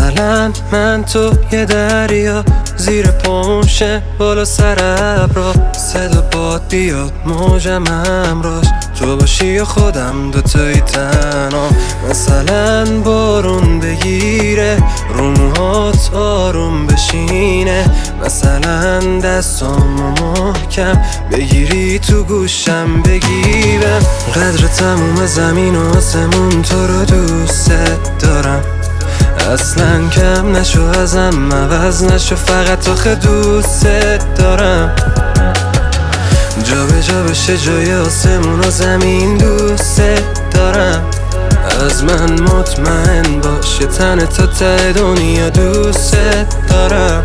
مثلا من تو یه دریا زیر پاشه بالا سر ابرا، صدا باد بیاد موجم همراش، تو باشی یا خودم دوتایی تنها. مثلا بارون بگیره رو موهات آروم بشینه، مثلا دستامو محکم بگیری تو گوشم بگیرم. قدر تموم زمین و آسمون تو رو دوست دارم، اصلا کم نشو ازم عوض نشو، فقط آخه دوست دارم. جا به جا بشه جای آسمون و زمین دوست دارم، از من مطمئن باش یه تن تا ته دنیا دوست دارم.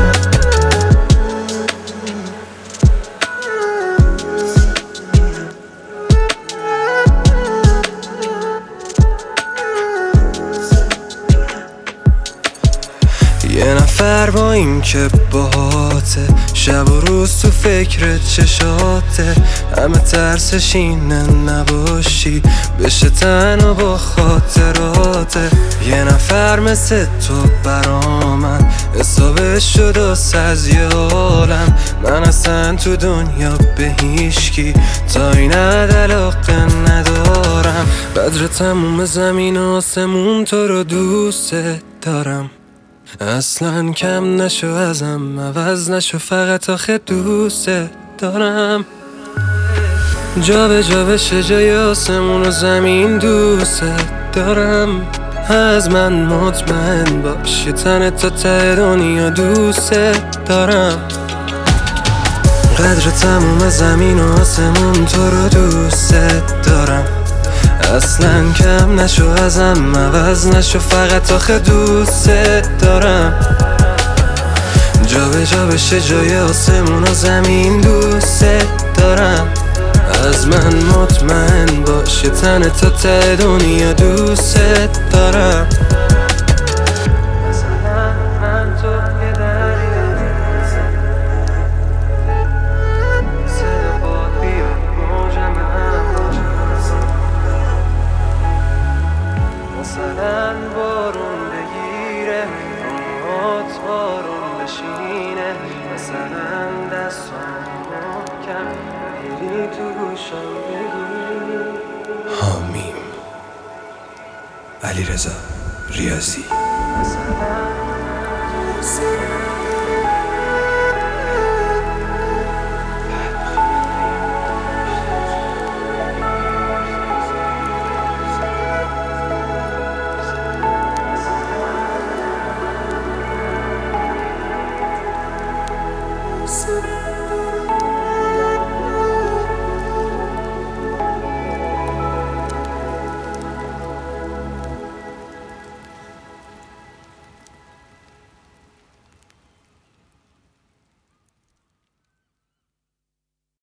یه نفر با این که باهاته، شب و روز تو فکر چشاته، همه ترسش اینه نباشی بشه تنها با خاطراته. یه نفر مثل تو برا من حسابش شد از یه عالم، من اصلا تو دنیا به هیچکی تا این علاقه ندارم. قدر تموم زمین و آسمون تو رو دوست دارم، اصلا کم نشو ازم عوض نشو، فقط آخه دوست دارم. جا به جا بشه جای آسمون و زمین دوست دارم، از من مطمئن باش یه تن تا ته دنیا دوست دارم. قدر تموم زمین و آسمون تو رو دوست دارم، اصلا کم نشو ازم عوض نشو، فقط آخه دوست دارم. جا به جا بشه جای آسمون و زمین دوست دارم، از من مطمئن باش یه تن تا ته دنیا دوست دارم. مثلا من تو یه دریا صدا باد بیاد موجم همراش، مثلا بارون بگیره رومات آروم بشینه، مثلا دستام محکم بگیری تو گوشم بگیری. حامیم علیرضا ریاضی.